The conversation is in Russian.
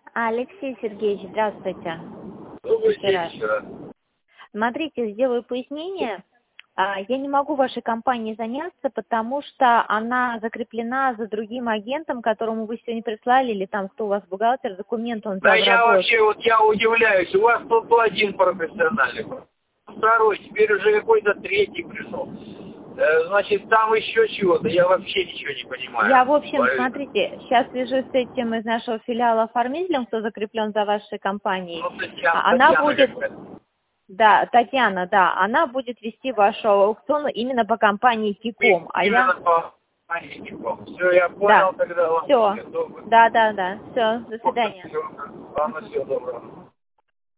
Алексей Сергеевич, здравствуйте. Добрый Еще день раз. еще раз. Смотрите, сделаю пояснение. Я не могу вашей компанией заняться, потому что она закреплена за другим агентом, которому вы сегодня прислали, или там кто у вас бухгалтер, документ он Да взял в я работу. вообще, вот я удивляюсь, у вас тут один профессиональный, второй, теперь уже какой-то третий пришел. Значит, там еще чего-то, я вообще ничего не понимаю. Я, в общем, смотрите, сейчас свяжусь с этим из нашего филиала оформителем, кто закреплен за вашей компанией. Ну, Она Татьяна будет... какая-то. Да, Татьяна, да, она будет вести вашу аукцион именно по компании Киком, а я... По Киком. Все, я понял, Да, тогда. все, Ладно, да, все, до свидания. Ладно, всего доброго.